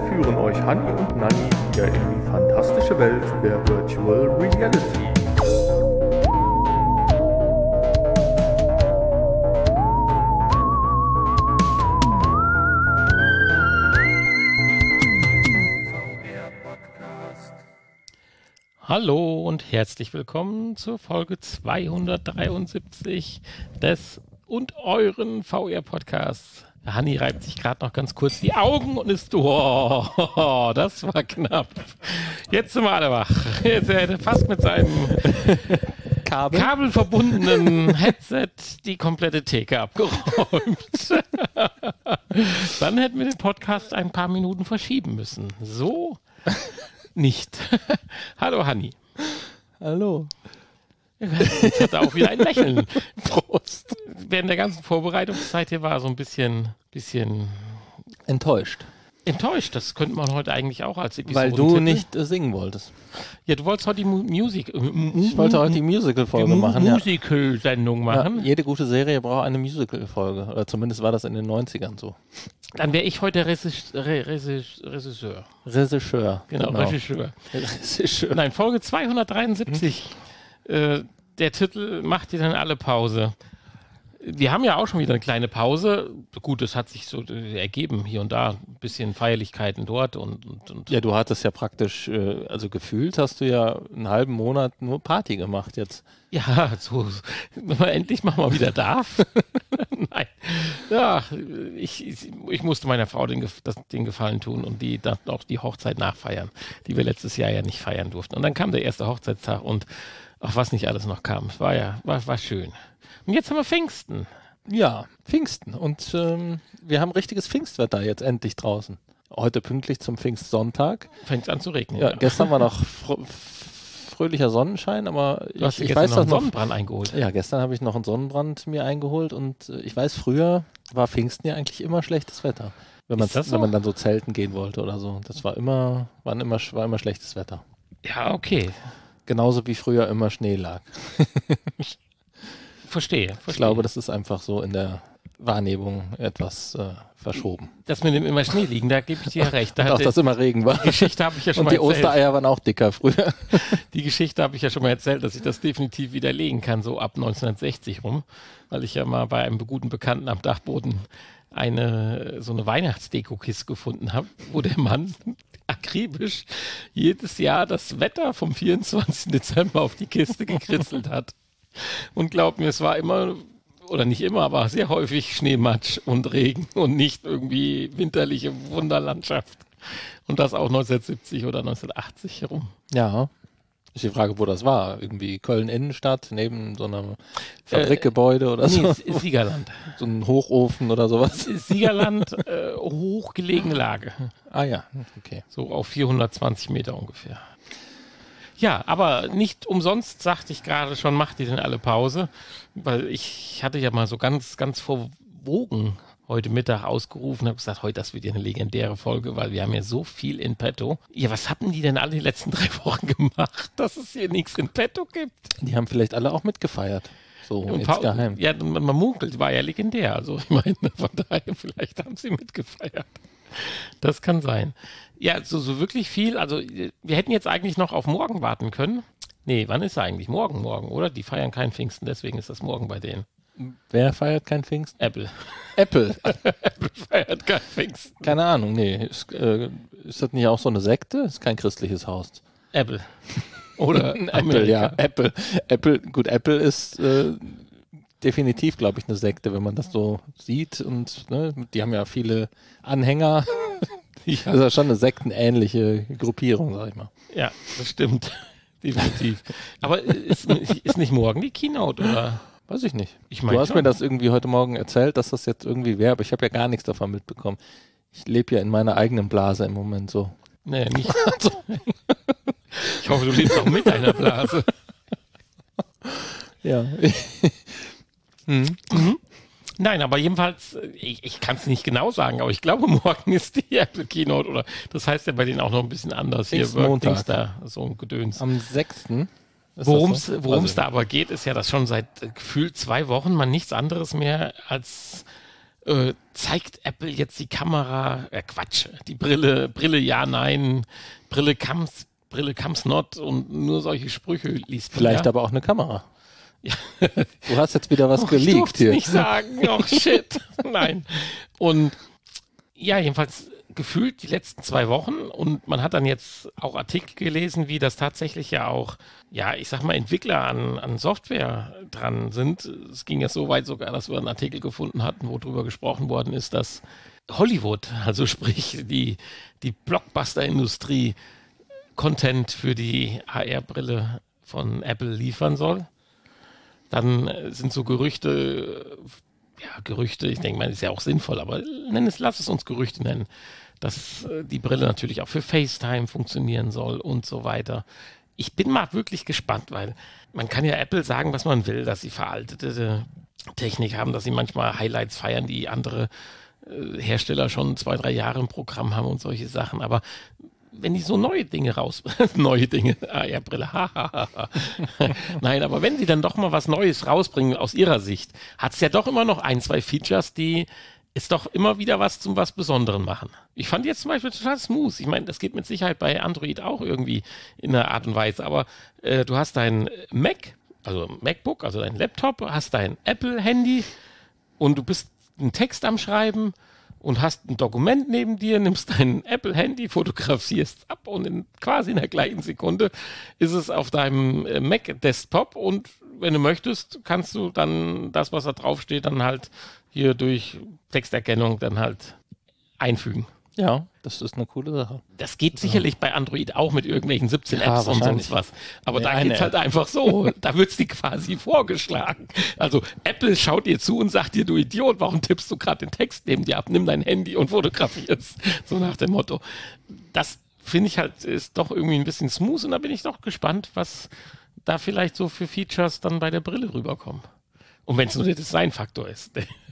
führen euch Hanni und Nanni wieder in die fantastische Welt der Virtual Reality. Hallo und herzlich willkommen zur Folge 273 des und euren VR-Podcasts. Hanni reibt sich gerade noch ganz kurz die Augen und ist, oh, das war knapp. Jetzt sind wir alle wach. Jetzt er hätte fast mit seinem kabelverbundenen Headset die komplette Theke abgeräumt. Dann hätten wir den Podcast ein paar Minuten verschieben müssen. So nicht. Hallo Hanni. Hallo. Jetzt hat er auch wieder ein Lächeln. Prost. Während der ganzen Vorbereitungszeit hier war so ein bisschen enttäuscht. Enttäuscht, das könnte man heute eigentlich auch als Episode. Weil du nicht singen wolltest. Ja, du wolltest heute die Ich wollte heute die Musical-Folge machen. Musical-Sendung machen. Ja, jede gute Serie braucht eine Musical-Folge. Oder zumindest war das in den 90ern so. Dann wäre ich heute Regisseur. Regisseur. Genau. Regisseur. Nein, Folge 273. Der Titel macht dir dann alle Pause. Wir haben ja auch schon wieder eine kleine Pause. Gut, das hat sich so ergeben, hier und da. Ein bisschen Feierlichkeiten dort und. Ja, du hattest ja praktisch, also gefühlt hast du ja einen halben Monat nur Party gemacht jetzt. Ja, so, wenn man endlich mal wieder darf. Nein. Ja, ich musste meiner Frau den Gefallen tun und die dann auch die Hochzeit nachfeiern, die wir letztes Jahr ja nicht feiern durften. Und dann kam der erste Hochzeitstag und auch was nicht alles noch kam. Es war schön. Und jetzt haben wir Pfingsten. Ja, Pfingsten. Und wir haben richtiges Pfingstwetter jetzt endlich draußen. Heute pünktlich zum Pfingstsonntag. Fängt an zu regnen. Ja, gestern war noch fröhlicher Sonnenschein, aber du hast ich weiß noch einen Sonnenbrand eingeholt. Ja, gestern habe ich noch einen Sonnenbrand mir eingeholt und ich weiß, früher war Pfingsten ja eigentlich immer schlechtes Wetter. Wenn man dann so zelten gehen wollte oder so. Das war immer schlechtes Wetter. Ja, okay. Genauso wie früher immer Schnee lag. Verstehe. Ich glaube, das ist einfach so in der Wahrnehmung etwas verschoben. Das mit dem immer Schnee liegen, da gebe ich dir recht. Und auch, dass immer Regen war. Die Geschichte habe ich ja schon mal erzählt. Und die Ostereier waren auch dicker früher. Die Geschichte habe ich ja schon mal erzählt, dass ich das definitiv widerlegen kann, so ab 1960 rum, weil ich ja mal bei einem guten Bekannten am Dachboden so eine Weihnachtsdeko-Kiste gefunden habe, wo der Mann akribisch jedes Jahr das Wetter vom 24. Dezember auf die Kiste gekritzelt hat. Und glaub mir, es war immer, oder nicht immer, aber sehr häufig Schneematsch und Regen und nicht irgendwie winterliche Wunderlandschaft. Und das auch 1970 oder 1980 herum. Ja, ist die Frage, wo das war. Irgendwie Köln-Innenstadt, neben so einem Fabrikgebäude oder so. Nee, Siegerland. So ein Hochofen oder sowas. Siegerland, hochgelegene Lage. Ah ja, okay. So auf 420 Meter ungefähr. Ja, aber nicht umsonst sagte ich gerade schon, macht ihr denn alle Pause? Weil ich hatte ja mal so ganz, ganz verwogen heute Mittag ausgerufen, habe gesagt, heute, das wird ja eine legendäre Folge, weil wir haben ja so viel in petto. Ja, was hatten die denn alle die letzten 3 Wochen gemacht, dass es hier nichts in petto gibt? Die haben vielleicht alle auch mitgefeiert. So, insgeheim. Ja, man munkelt, war ja legendär. Also ich meine, von daher, vielleicht haben sie mitgefeiert. Das kann sein. Ja, so wirklich viel. Also wir hätten jetzt eigentlich noch auf morgen warten können. Nee, wann ist er eigentlich? Morgen, oder? Die feiern keinen Pfingsten, deswegen ist das morgen bei denen. Wer feiert kein Pfingsten? Apple. Apple feiert kein Pfingsten. Keine Ahnung, nee. Ist das nicht auch so eine Sekte? Ist kein christliches Haus. Apple. Oder Apple, ja. Apple, gut, Apple ist definitiv, glaube ich, eine Sekte, wenn man das so sieht. Und die haben ja viele Anhänger. Ja. Das ist ja schon eine sektenähnliche Gruppierung, sag ich mal. Ja, das stimmt. Definitiv. Aber ist nicht morgen die Keynote, oder? Weiß ich nicht. Du hast mir das irgendwie heute Morgen erzählt, dass das jetzt irgendwie wäre, aber ich habe ja gar nichts davon mitbekommen. Ich lebe ja in meiner eigenen Blase im Moment so. Nee, nicht so. Ich hoffe, du lebst auch mit deiner Blase. Ja. Nein, aber jedenfalls, ich kann es nicht genau sagen, aber ich glaube, morgen ist die Apple Keynote, oder das heißt ja bei denen auch noch ein bisschen anders. Hier Montag. Da, so ein Gedöns. Am 6. Worum es da aber geht, ist ja, dass schon seit gefühlt 2 Wochen man nichts anderes mehr als zeigt Apple jetzt die Kamera, Quatsch, die Brille ja, nein, Brille comes not und nur solche Sprüche liest man. Vielleicht ja. aber auch eine Kamera. Ja. Du hast jetzt wieder was geleakt ich durfte hier. Nicht sagen, shit, nein. Und ja, jedenfalls gefühlt die letzten 2 Wochen und man hat dann jetzt auch Artikel gelesen, wie das tatsächlich ja auch, ja, ich sag mal, Entwickler an Software dran sind. Es ging ja so weit sogar, dass wir einen Artikel gefunden hatten, wo drüber gesprochen worden ist, dass Hollywood, also sprich die Blockbuster-Industrie, Content für die AR-Brille von Apple liefern soll. Dann sind so Gerüchte, ich denke mal, ist ja auch sinnvoll, aber lass es uns Gerüchte nennen, dass die Brille natürlich auch für FaceTime funktionieren soll und so weiter. Ich bin mal wirklich gespannt, weil man kann ja Apple sagen, was man will, dass sie veraltete Technik haben, dass sie manchmal Highlights feiern, die andere Hersteller schon 2, 3 Jahre im Programm haben und solche Sachen, aber wenn die so neue Dinge Brille, Nein, aber wenn sie dann doch mal was Neues rausbringen aus ihrer Sicht, hat es ja doch immer noch 1, 2 Features, die es doch immer wieder was zum was Besonderen machen. Ich fand jetzt zum Beispiel total smooth. Ich meine, das geht mit Sicherheit bei Android auch irgendwie in einer Art und Weise, aber du hast dein MacBook, also dein Laptop, hast dein Apple-Handy und du bist einen Text am Schreiben und hast ein Dokument neben dir, nimmst dein Apple-Handy, fotografierst ab und quasi in der gleichen Sekunde ist es auf deinem Mac-Desktop und wenn du möchtest, kannst du dann das, was da draufsteht, dann halt hier durch Texterkennung dann halt einfügen. Ja, das ist eine coole Sache. Das geht sicherlich bei Android auch mit irgendwelchen 17 Ja, Apps und sonst was. Aber da geht's halt einfach so. Da wird's dir quasi vorgeschlagen. Also Apple schaut dir zu und sagt dir, du Idiot, warum tippst du gerade den Text neben dir ab? Nimm dein Handy und fotografierst. So nach dem Motto. Das finde ich halt, ist doch irgendwie ein bisschen smooth und da bin ich doch gespannt, was da vielleicht so für Features dann bei der Brille rüberkommen. Und wenn es nur der Designfaktor ist.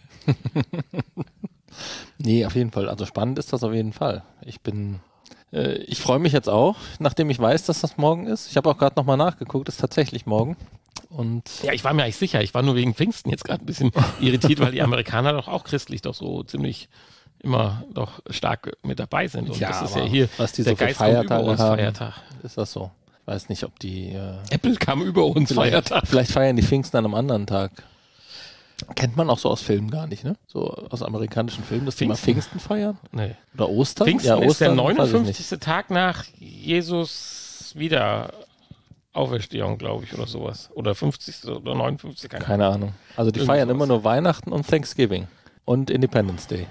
Nee, auf jeden Fall. Also spannend ist das auf jeden Fall. Ich freue mich jetzt auch, nachdem ich weiß, dass das morgen ist. Ich habe auch gerade nochmal nachgeguckt, ist tatsächlich morgen. Und ja, ich war mir eigentlich sicher. Ich war nur wegen Pfingsten jetzt gerade ein bisschen irritiert, weil die Amerikaner doch auch christlich doch so ziemlich immer doch stark mit dabei sind. Und ja, das ist ja hier was die der so für Geist kommt über Feiertage uns haben, Feiertag. Ist das so? Ich weiß nicht, ob die Apple kam über uns Feiertag. Vielleicht feiern die Pfingsten an einem anderen Tag. Kennt man auch so aus Filmen gar nicht, ne? So aus amerikanischen Filmen, dass die mal Pfingsten feiern? Nee. Oder Ostern? Pfingsten ja, ist der Ostern, 59. Tag nach Jesus Wiederauferstehung, glaube ich, oder sowas. Oder 50. oder 59. Keine Ahnung. Also die feiern immer nur Weihnachten und Thanksgiving und Independence Day.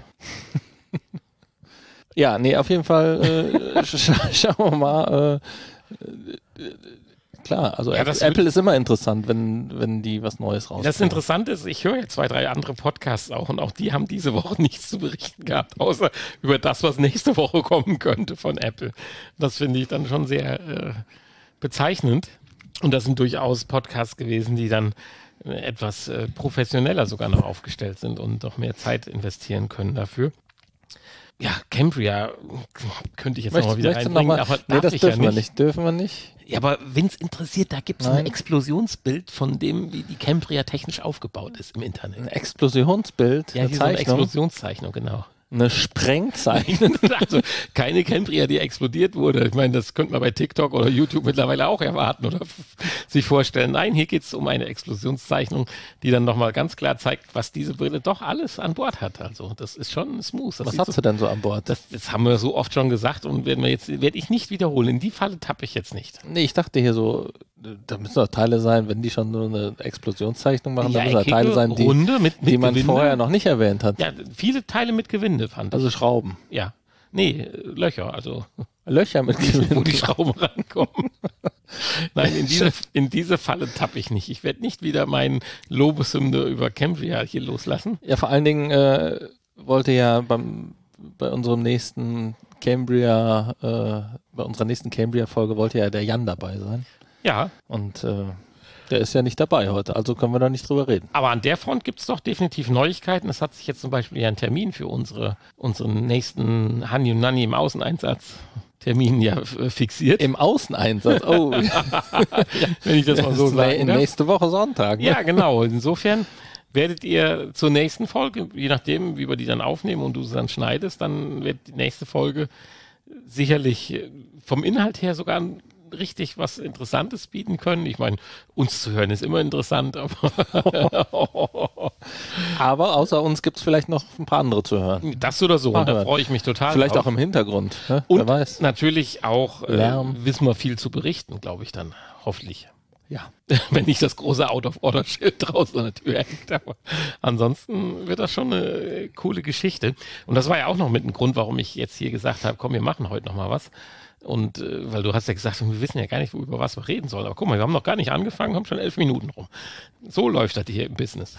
Ja, nee, auf jeden Fall schauen wir mal. Klar, also ja, Apple ist immer interessant, wenn die was Neues rausbringen. Das Interessante ist, ich höre jetzt 2, 3 andere Podcasts auch und auch die haben diese Woche nichts zu berichten gehabt, außer über das, was nächste Woche kommen könnte von Apple. Das finde ich dann schon sehr bezeichnend. Und das sind durchaus Podcasts gewesen, die dann etwas professioneller sogar noch aufgestellt sind und noch mehr Zeit investieren können dafür. Ja, Cambria könnte ich jetzt nochmal wieder reinbringen, aber das dürfen wir nicht. Ja, aber wenn es interessiert, da gibt es ein Explosionsbild von dem, wie die Cambria technisch aufgebaut ist im Internet. Ein Explosionsbild? Ja, hier so eine Explosionszeichnung, genau. Eine Sprengzeichnung. Also keine Cambria, die explodiert wurde. Ich meine, das könnte man bei TikTok oder YouTube mittlerweile auch erwarten oder sich vorstellen. Nein, hier geht es um eine Explosionszeichnung, die dann nochmal ganz klar zeigt, was diese Brille doch alles an Bord hat. Also das ist schon smooth. Was hat sie denn so an Bord? Das haben wir so oft schon gesagt und werde ich nicht wiederholen. In die Falle tappe ich jetzt nicht. Nee, ich dachte hier so, da müssen doch Teile sein, wenn die schon nur eine Explosionszeichnung machen, da müssen da Teile sein, die man vorher noch nicht erwähnt hat. Ja, viele Teile mit Gewinde fand ich. Also Schrauben. Ja. Nee, Löcher, also Löcher mit Gewinde. Wo die Schrauben rankommen. Nein, in diese Falle tappe ich nicht. Ich werde nicht wieder meinen Lobeshymne über Cambria hier loslassen. Ja, vor allen Dingen wollte ja bei unserem nächsten Cambria, bei unserer nächsten Cambria-Folge wollte ja der Jan dabei sein. Ja. Und der ist ja nicht dabei heute, also können wir da nicht drüber reden. Aber an der Front gibt es doch definitiv Neuigkeiten. Es hat sich jetzt zum Beispiel ja ein Termin für unseren nächsten Hani und Nani im Außeneinsatz-Termin ja fixiert. Im Außeneinsatz? Oh. Wenn ich das mal so sagen darf. Nächste Woche Sonntag. Ne? Ja, genau. Insofern werdet ihr zur nächsten Folge, je nachdem, wie wir die dann aufnehmen und du sie dann schneidest, dann wird die nächste Folge sicherlich vom Inhalt her sogar richtig was Interessantes bieten können. Ich meine, uns zu hören ist immer interessant, aber außer uns gibt es vielleicht noch ein paar andere zu hören. Das oder so, und da freue ich mich total vielleicht drauf. auch im Hintergrund, ne? Und wer weiß. natürlich auch Lärm. wissen wir viel zu berichten, glaube ich dann, hoffentlich. Ja. Wenn nicht das große Out-of-Order-Schild draußen an der Tür hängt. Aber ansonsten wird das schon eine coole Geschichte. Und das war ja auch noch mit ein Grund, warum ich jetzt hier gesagt habe, komm, wir machen heute noch mal was. Und weil du hast ja gesagt, wir wissen ja gar nicht, über was wir reden sollen. Aber guck mal, wir haben noch gar nicht angefangen, haben schon 11 Minuten rum. So läuft das hier im Business.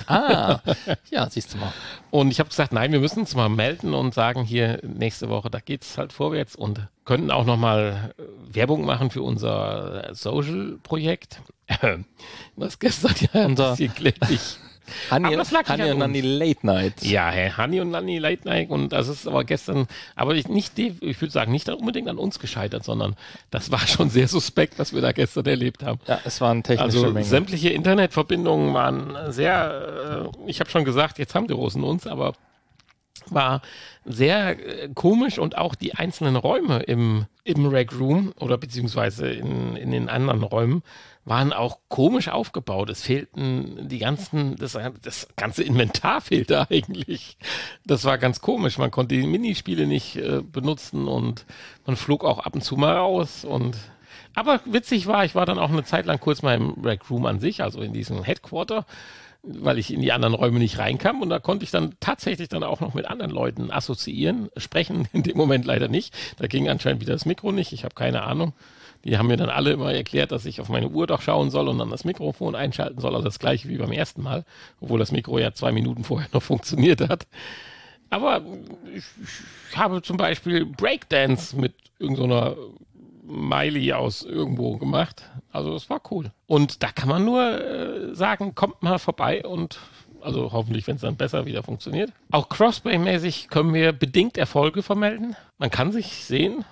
Ja, siehst du mal. Und ich habe gesagt, nein, wir müssen uns mal melden und sagen, hier nächste Woche, da geht's halt vorwärts und könnten auch nochmal Werbung machen für unser Social-Projekt, was gestern ja ein bisschen kläglich. Hanni das lag nicht an und Nanni uns. Late Night. Ja, Hanni und Nanni Late Night, und das ist aber gestern, aber ich würde sagen, nicht unbedingt an uns gescheitert, sondern das war schon sehr suspekt, was wir da gestern erlebt haben. Ja, es waren technische Also Mängel. sämtliche Internetverbindungen waren sehr, ich habe schon gesagt, jetzt haben die Russen uns, aber war sehr komisch, und auch die einzelnen Räume im Rec Room oder beziehungsweise in den anderen Räumen waren auch komisch aufgebaut. Es fehlten das ganze Inventar fehlte eigentlich. Das war ganz komisch. Man konnte die Minispiele nicht benutzen und man flog auch ab und zu mal raus. Aber witzig war, ich war dann auch eine Zeit lang kurz mal im Rec Room an sich, also in diesem Headquarter, weil ich in die anderen Räume nicht reinkam, und da konnte ich dann tatsächlich dann auch noch mit anderen Leuten assoziieren, sprechen in dem Moment leider nicht. Da ging anscheinend wieder das Mikro nicht, ich habe keine Ahnung. Die haben mir dann alle immer erklärt, dass ich auf meine Uhr doch schauen soll und dann das Mikrofon einschalten soll, also das gleiche wie beim ersten Mal, obwohl das Mikro ja 2 Minuten vorher noch funktioniert hat. Aber ich habe zum Beispiel Breakdance mit irgendeiner Miley aus irgendwo gemacht. Also es war cool. Und da kann man nur sagen, kommt mal vorbei, und also hoffentlich, wenn es dann besser wieder funktioniert. Auch Crossplay-mäßig können wir bedingt Erfolge vermelden. Man kann sich sehen.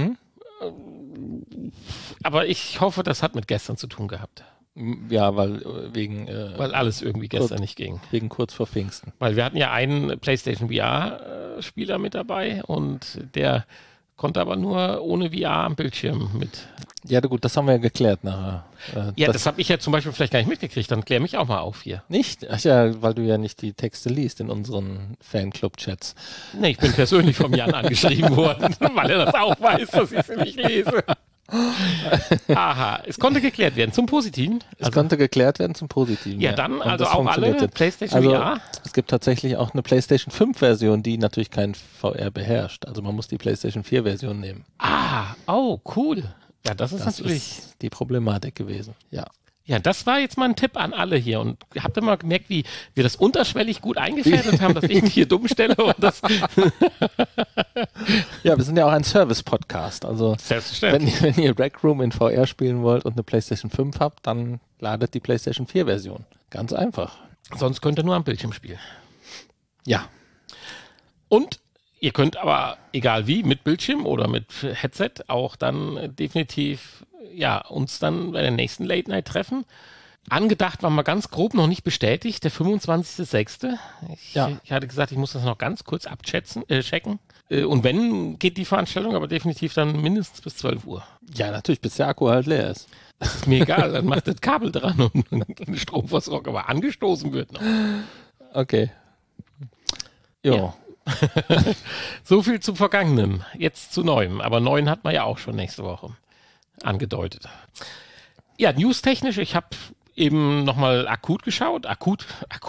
Aber ich hoffe, das hat mit gestern zu tun gehabt. Ja, weil wegen Weil alles irgendwie gestern nicht ging. wegen kurz vor Pfingsten. Weil wir hatten ja einen PlayStation VR-Spieler mit dabei, und der konnte aber nur ohne VR am Bildschirm mit. Ja, gut, das haben wir ja geklärt nachher. Ja, das habe ich ja zum Beispiel vielleicht gar nicht mitgekriegt. Dann klär mich auch mal auf hier. Nicht? Ach ja, weil du ja nicht die Texte liest in unseren Fanclub-Chats. Nee, ich bin persönlich vom Jan angeschrieben worden, weil er das auch weiß, dass ich sie nicht lese. Aha, es konnte geklärt werden zum Positiven. Es konnte geklärt werden zum Positiven. Ja, dann Und also das auch alle funktionierte. PlayStation Also VR. es gibt tatsächlich auch eine PlayStation 5-Version, die natürlich kein VR beherrscht. Also man muss die PlayStation 4-Version nehmen. Oh, cool. Ja, das ist Das natürlich. ist die Problematik gewesen. Ja. Ja, das war jetzt mal ein Tipp an alle hier. Und habt ihr mal gemerkt, wie wir das unterschwellig gut eingefädelt haben, dass ich mich hier dumm stelle und das. Ja, wir sind ja auch ein Service-Podcast. Also Selbstverständlich. wenn ihr Rec Room in VR spielen wollt und eine PlayStation 5 habt, dann ladet die PlayStation 4-Version. Ganz einfach. Sonst könnt ihr nur am Bildschirm spielen. Ja. Und ihr könnt aber, egal wie, mit Bildschirm oder mit Headset, auch dann definitiv uns dann bei der nächsten Late Night treffen. Angedacht war mal ganz grob, noch nicht bestätigt, der 25.06. Ich hatte gesagt, ich muss das noch ganz kurz checken. Und wenn, geht die Veranstaltung aber definitiv dann mindestens bis 12 Uhr. Ja, natürlich, bis der Akku halt leer ist. Das ist mir egal, dann macht das Kabel dran und eine Stromversorgung aber angestoßen wird noch. Okay. Jo. Ja. So viel zum Vergangenen, jetzt zu Neuem. Aber Neuen hat man ja auch schon nächste Woche angedeutet. Ja, newstechnisch, ich habe eben nochmal akut geschaut. Akut.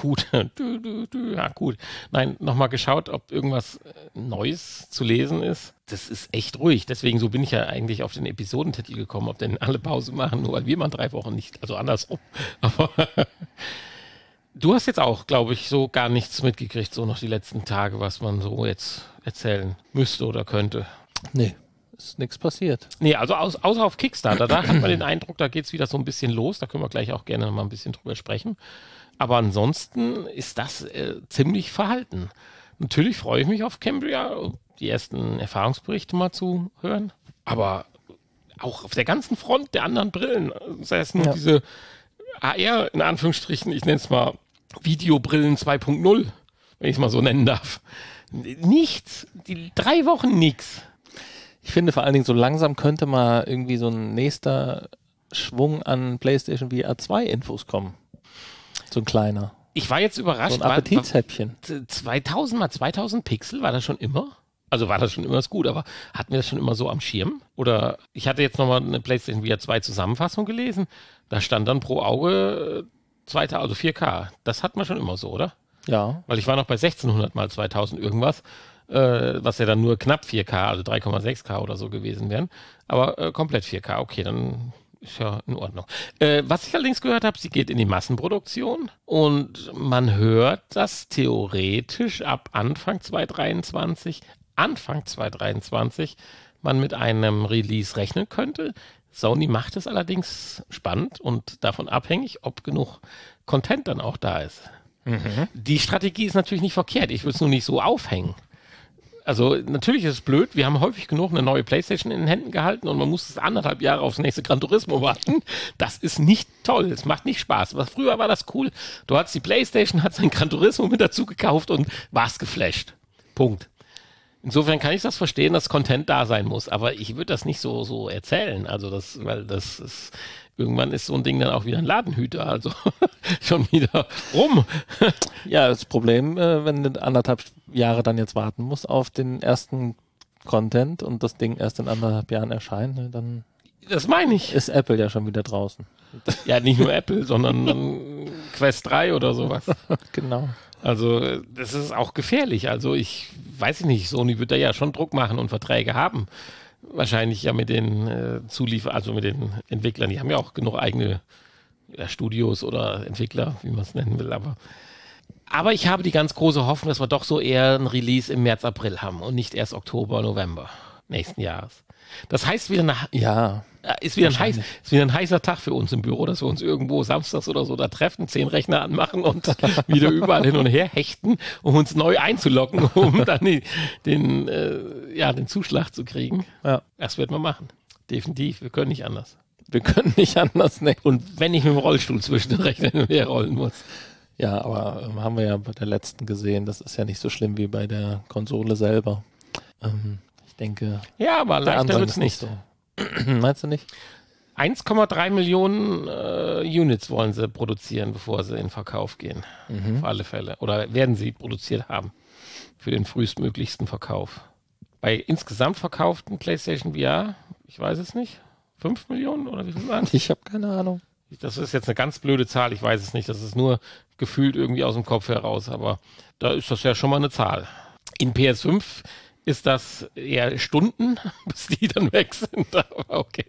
Nein, nochmal geschaut, ob irgendwas Neues zu lesen ist. Das ist echt ruhig. Deswegen, so bin ich ja eigentlich auf den Episodentitel gekommen, ob denn alle Pause machen, nur weil wir mal 3 Wochen nicht, also andersrum. Aber du hast jetzt auch, glaube ich, so gar nichts mitgekriegt, so noch die letzten Tage, was man so jetzt erzählen müsste oder könnte. Nee, ist nichts passiert. Nee, also außer auf Kickstarter, da hat man den Eindruck, da geht es wieder so ein bisschen los, da können wir gleich auch gerne noch mal ein bisschen drüber sprechen. Aber ansonsten ist das ziemlich verhalten. Natürlich freue ich mich auf Cambria, die ersten Erfahrungsberichte mal zu hören, aber auch auf der ganzen Front der anderen Brillen, sei es nur diese AR, in Anführungsstrichen, ich nenne es mal Videobrillen 2.0, wenn ich es mal so nennen darf. Nichts. Die 3 Wochen nichts. Ich finde vor allen Dingen, so langsam könnte mal irgendwie so ein nächster Schwung an PlayStation VR 2 Infos kommen. So ein kleiner. Ich war jetzt überrascht. So ein Appetitshäppchen. 2000 mal 2000 Pixel, war das schon immer? Also war das schon immer gut, aber hatten wir das schon immer so am Schirm? Oder ich hatte jetzt nochmal eine PlayStation VR 2 Zusammenfassung gelesen. Da stand dann pro Auge 2000, also 4K. Das hatten wir schon immer so, oder? Ja. Weil ich war noch bei 1600 mal 2000 irgendwas, was ja dann nur knapp 4K, also 3,6K oder so gewesen wären. Aber komplett 4K, okay, dann ist ja in Ordnung. Was ich allerdings gehört habe, sie geht in die Massenproduktion und man hört, dass theoretisch ab Anfang 2023 man mit einem Release rechnen könnte. Sony macht es allerdings spannend und davon abhängig, ob genug Content dann auch da ist. Die Strategie ist natürlich nicht verkehrt. Ich würde es nur nicht so aufhängen. Also natürlich ist es blöd. Wir haben häufig genug eine neue PlayStation in den Händen gehalten und man muss es 1,5 Jahre aufs nächste Gran Turismo warten. Das ist nicht toll. Es macht nicht Spaß. Aber früher war das cool. Du hattest die PlayStation, hast ein Gran Turismo mit dazu gekauft und warst geflasht. Punkt. Insofern kann ich das verstehen, dass Content da sein muss. Aber ich würde das nicht so erzählen. Also weil das ist... Irgendwann ist so ein Ding dann auch wieder ein Ladenhüter, also schon wieder rum. Ja, das Problem, wenn du 1,5 Jahre dann jetzt warten musst auf den ersten Content und das Ding erst in 1,5 Jahren erscheint, ne, dann das meine ich. Ist Apple ja schon wieder draußen. Ja, nicht nur Apple, sondern Quest 3 oder sowas. Genau. Also das ist auch gefährlich. Also ich weiß nicht, Sony wird da ja schon Druck machen und Verträge haben. Wahrscheinlich ja mit den also mit den Entwicklern. Die haben ja auch genug eigene Studios oder Entwickler, wie man es nennen will. Aber ich habe die ganz große Hoffnung, dass wir doch so eher ein Release im März, April haben und nicht erst Oktober, November nächsten Jahres. Das heißt wieder ist wieder ein heißer Tag für uns im Büro, dass wir uns irgendwo samstags oder so da treffen, 10 Rechner anmachen und wieder überall hin und her hechten, um uns neu einzuloggen, um dann den Zuschlag zu kriegen. Ja. Das wird man machen. Definitiv. Wir können nicht anders. Ne? Und wenn ich mit dem Rollstuhl zwischen den Rechnern hin und her rollen muss. Ja, aber haben wir ja bei der letzten gesehen, das ist ja nicht so schlimm wie bei der Konsole selber. Ich denke, ja, aber leichter wird es nicht. So. Meinst du nicht? 1,3 Millionen Units wollen sie produzieren, bevor sie in Verkauf gehen. Auf alle Fälle. Oder werden sie produziert haben. Für den frühestmöglichsten Verkauf. Bei insgesamt verkauften PlayStation VR, ich weiß es nicht, 5 Millionen oder wie viel waren es? Ich habe keine Ahnung. Das ist jetzt eine ganz blöde Zahl, ich weiß es nicht. Das ist nur gefühlt irgendwie aus dem Kopf heraus. Aber da ist das ja schon mal eine Zahl. In PS5 ist das eher Stunden, bis die dann weg sind. Aber okay.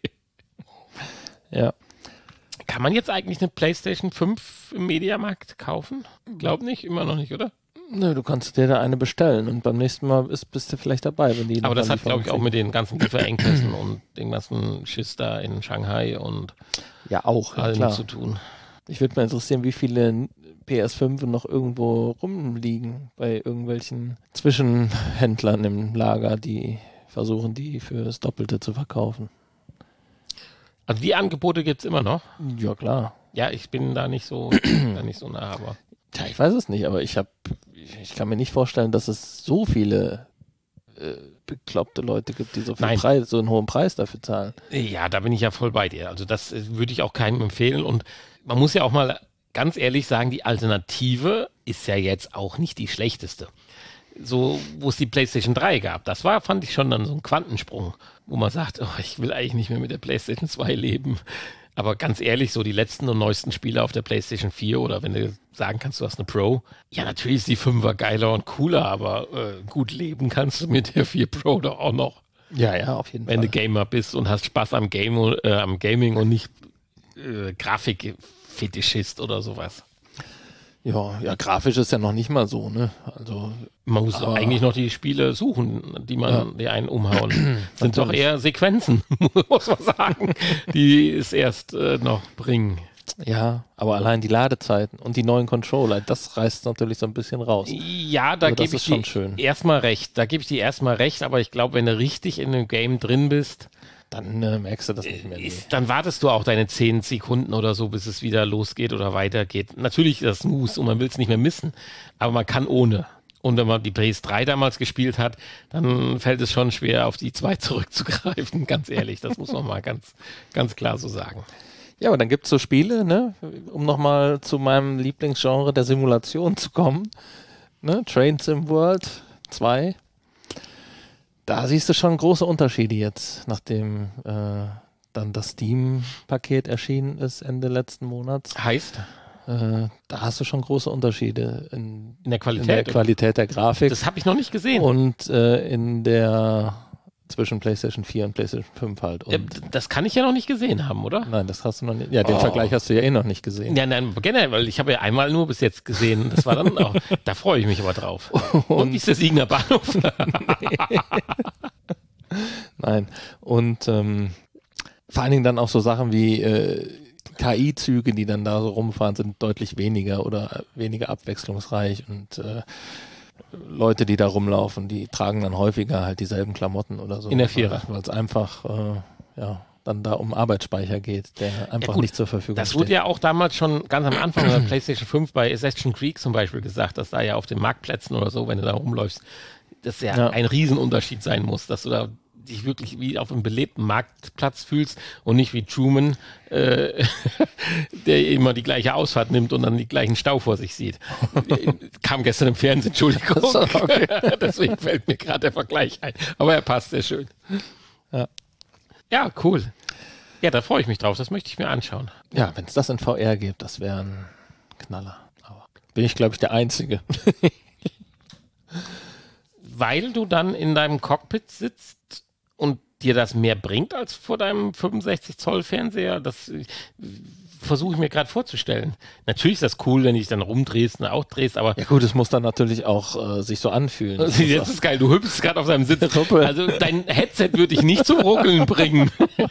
Ja. Kann man jetzt eigentlich eine PlayStation 5 im Mediamarkt kaufen? Glaub nicht, immer noch nicht, oder? Nö, du kannst dir da eine bestellen und beim nächsten Mal bist du vielleicht dabei, wenn die. Aber das hat, glaube ich, auch mit den ganzen Lieferengpässen und dem ganzen Schiss da in Shanghai und allem zu tun. Ich würde mal interessieren, wie viele PS5 noch irgendwo rumliegen bei irgendwelchen Zwischenhändlern im Lager, die versuchen, die für das Doppelte zu verkaufen. Also die Angebote gibt es immer noch? Ja, klar. Ja, ich bin da nicht so nah, aber... Ja, ich weiß es nicht, aber ich kann mir nicht vorstellen, dass es so viele bekloppte Leute gibt, die so einen hohen Preis dafür zahlen. Ja, da bin ich ja voll bei dir. Also das würde ich auch keinem empfehlen und man muss ja auch mal ganz ehrlich sagen, die Alternative ist ja jetzt auch nicht die schlechteste. So, wo es die PlayStation 3 gab, fand ich schon dann so ein Quantensprung, wo man sagt, oh, ich will eigentlich nicht mehr mit der PlayStation 2 leben. Aber ganz ehrlich, so die letzten und neuesten Spiele auf der PlayStation 4 oder wenn du sagen kannst, du hast eine Pro, ja, natürlich ist die 5er geiler und cooler, aber gut leben kannst du mit der 4 Pro doch auch noch. Ja, auf jeden Fall. Wenn du Gamer bist und hast Spaß am Gaming und nicht Grafikfetischist oder sowas. Ja, grafisch ist ja noch nicht mal so, ne? Also man muss eigentlich noch die Spiele suchen, die einen umhauen. Sind doch eher Sequenzen, muss man sagen, die es erst noch bringen. Ja, aber allein die Ladezeiten und die neuen Controller, das reißt natürlich so ein bisschen raus. Ja, da gebe ich dir erstmal recht. Aber ich glaube, wenn du richtig in dem Game drin bist, dann merkst du das nicht mehr. Dann wartest du auch deine 10 Sekunden oder so, bis es wieder losgeht oder weitergeht. Natürlich ist das smooth und man will es nicht mehr missen, aber man kann ohne. Und wenn man die PS3 damals gespielt hat, dann fällt es schon schwer, auf die 2 zurückzugreifen, ganz ehrlich. Das muss man mal ganz, ganz klar so sagen. Ja, aber dann gibt es so Spiele, ne, um nochmal zu meinem Lieblingsgenre der Simulation zu kommen. Ne, Train Sim World 2. Da siehst du schon große Unterschiede jetzt, nachdem dann das Steam-Paket erschienen ist Ende letzten Monats. Heißt? Da hast du schon große Unterschiede in der Qualität, in der Qualität der Grafik. Das habe ich noch nicht gesehen. Und in der zwischen PlayStation 4 und PlayStation 5 halt. Und das kann ich ja noch nicht gesehen haben, oder? Nein, das hast du noch nicht. Ja, den Vergleich hast du ja noch nicht gesehen. Ja, nein, generell, weil ich habe ja einmal nur bis jetzt gesehen. Das war dann auch, da freue ich mich aber drauf. Und wie ist der Siegner Bahnhof? Nein. Und vor allen Dingen dann auch so Sachen wie KI-Züge, die dann da so rumfahren, sind deutlich weniger oder weniger abwechslungsreich und Leute, die da rumlaufen, die tragen dann häufiger halt dieselben Klamotten oder so. In der Vierer. Weil es einfach dann da um Arbeitsspeicher geht, der einfach nicht zur Verfügung steht. Das wurde ja auch damals schon ganz am Anfang der PlayStation 5 bei Assassin's Creed zum Beispiel gesagt, dass da ja auf den Marktplätzen oder so, wenn du da rumläufst, das ja ein Riesenunterschied sein muss, dass du da dich wirklich wie auf einem belebten Marktplatz fühlst und nicht wie Truman, der immer die gleiche Ausfahrt nimmt und dann die gleichen Stau vor sich sieht. Kam gestern im Fernsehen, Entschuldigung. Okay. Deswegen fällt mir gerade der Vergleich ein. Aber er passt sehr schön. Ja, cool. Ja, da freue ich mich drauf. Das möchte ich mir anschauen. Ja, wenn es das in VR gibt, das wäre ein Knaller. Aber bin ich, glaube ich, der Einzige. Weil du dann in deinem Cockpit sitzt und dir das mehr bringt als vor deinem 65-Zoll-Fernseher, das versuche ich mir gerade vorzustellen. Natürlich ist das cool, wenn du dich dann rumdrehst und auch drehst, aber... Ja gut, es muss dann natürlich auch sich so anfühlen. Das ist geil, du hüpfst gerade auf deinem Sitz. Also dein Headset würde dich nicht zum Ruckeln bringen.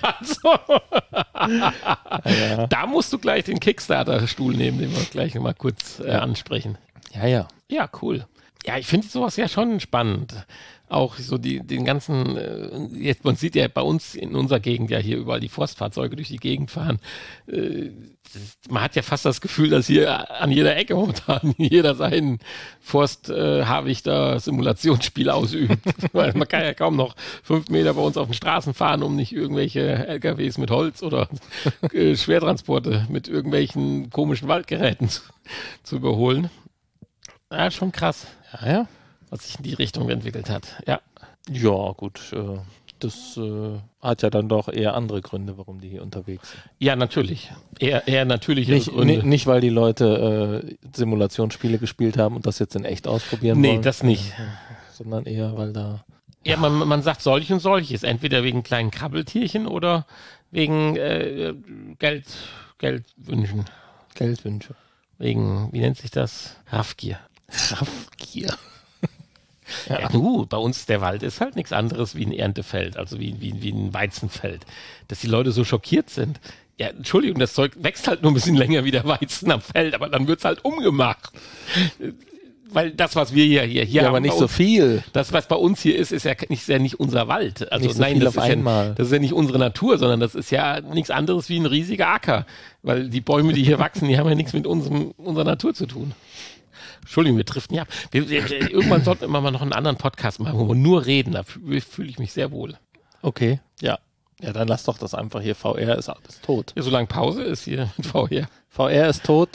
Da musst du gleich den Kickstarter-Stuhl nehmen, den wir gleich mal kurz ansprechen. Ja. Ja, cool. Ja, ich finde sowas ja schon spannend. Auch so den ganzen, jetzt, man sieht ja bei uns in unserer Gegend ja hier überall die Forstfahrzeuge durch die Gegend fahren. Man hat ja fast das Gefühl, dass hier an jeder Ecke momentan jeder sein Forst-Habichter-Simulationsspiel ausübt. Weil man kann ja kaum noch 5 Meter bei uns auf den Straßen fahren, um nicht irgendwelche LKWs mit Holz oder Schwertransporte mit irgendwelchen komischen Waldgeräten zu überholen. Ja, schon krass. Ja. Was sich in die Richtung entwickelt hat. Ja. Ja, gut. Das hat ja dann doch eher andere Gründe, warum die hier unterwegs sind. Ja, natürlich. Eher natürliche Gründe. Nicht, weil die Leute Simulationsspiele gespielt haben und das jetzt in echt ausprobieren wollen. Nee, das nicht. Sondern eher, weil da... Ja, man sagt solch und solches. Entweder wegen kleinen Krabbeltierchen oder wegen Geldwünschen. Geldwünsche. Wegen, wie nennt sich das? Raffgier. Raffgier. Ja, bei uns der Wald ist halt nichts anderes wie ein Erntefeld, also wie ein Weizenfeld. Dass die Leute so schockiert sind. Ja, Entschuldigung, das Zeug wächst halt nur ein bisschen länger wie der Weizen am Feld, aber dann wird es halt umgemacht. Weil das, was wir hier haben, aber nicht so viel. Das, was bei uns hier ist ja nicht unser Wald. Also nicht so viel das auf einmal. Das ist ja nicht unsere Natur, sondern das ist ja nichts anderes wie ein riesiger Acker. Weil die Bäume, die hier wachsen, die haben ja nichts mit unserer Natur zu tun. Entschuldigung, wir driften ja ab. Irgendwann sollten wir mal noch einen anderen Podcast machen, wo wir nur reden. Da fühle ich mich sehr wohl. Okay, ja. Ja, dann lass doch das einfach hier. VR ist alles tot. Ja, solange Pause ist hier mit VR. VR ist tot.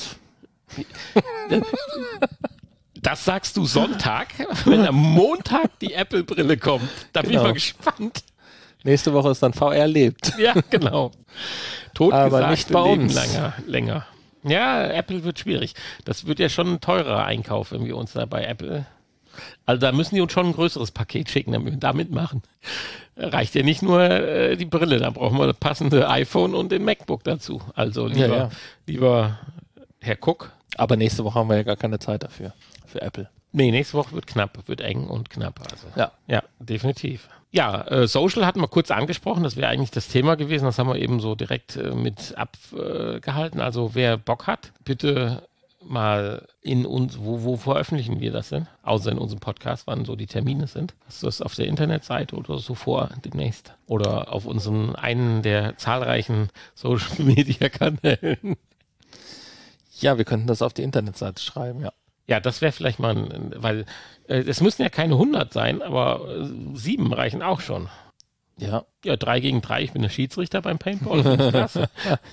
Das sagst du Sonntag, wenn am Montag die Apple-Brille kommt. Da bin ich mal gespannt. Nächste Woche ist dann VR lebt. Ja, genau. Tot aber gesagt, nicht bei uns. Länger. Ja, Apple wird schwierig. Das wird ja schon ein teurer Einkauf, wenn wir uns da bei Apple... Also da müssen die uns schon ein größeres Paket schicken, damit wir da mitmachen. Reicht ja nicht nur die Brille, da brauchen wir das passende iPhone und den MacBook dazu. Also lieber Herr Cook. Aber nächste Woche haben wir ja gar keine Zeit dafür, für Apple. Nee, nächste Woche wird eng und knapp. Also. Ja, definitiv. Ja, Social hatten wir kurz angesprochen, das wäre eigentlich das Thema gewesen, das haben wir eben so direkt mit abgehalten. Also wer Bock hat, bitte mal in uns, wo veröffentlichen wir das denn? Außer in unserem Podcast, wann so die Termine sind. Hast du das auf der Internetseite oder so vor demnächst? Oder auf einen der zahlreichen Social Media Kanälen? Ja, wir könnten das auf die Internetseite schreiben, ja. Ja, das wäre vielleicht mal, weil es müssen ja keine 100 sein, aber 7 reichen auch schon. Ja. Ja, 3 gegen 3, ich bin der Schiedsrichter beim Paintball. Finde ich klasse.